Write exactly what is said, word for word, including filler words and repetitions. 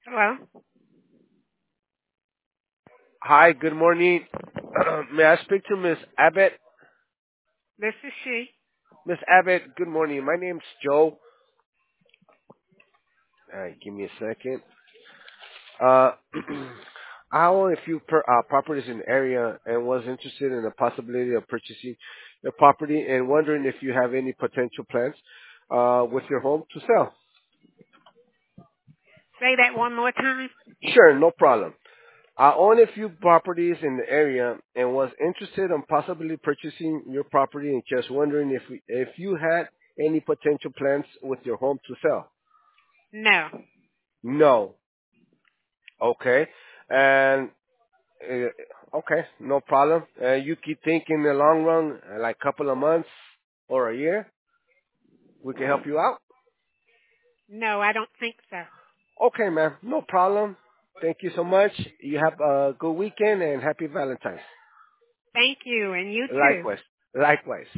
Hello, Hi, good morning. May I speak to Miss Abbott? this is she. Miss Abbott, good morning. My name's Joe. All right, give me a second. Uh, I own a few per, uh, properties in the area and was interested in the possibility of purchasing your property and wondering if you have any potential plans uh, with your home to sell. Say that one more time. Sure, no problem. I own a few properties in the area and was interested in possibly purchasing your property and just wondering if if you had any potential plans with your home to sell. No, No. Okay. And uh, okay, no problem. Uh, you keep thinking in the long run, uh, like couple of months or a year, we can help you out. no, I don't think so. Okay, man, no problem. Thank you so much. You have a good weekend and happy Valentine's. Thank you, and you too. Likewise. Likewise.